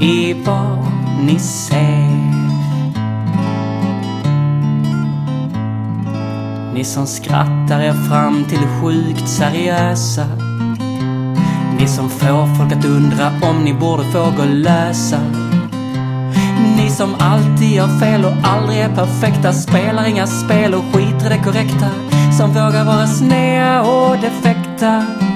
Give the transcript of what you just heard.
i vad ni ser. Ni som skrattar er fram till det sjukt seriösa, ni som får folk att undra om ni borde våga lösa. Ni som alltid gör fel och aldrig är perfekta, spelar inga spel och skiter det korrekta, som vågar vara snea och defekta.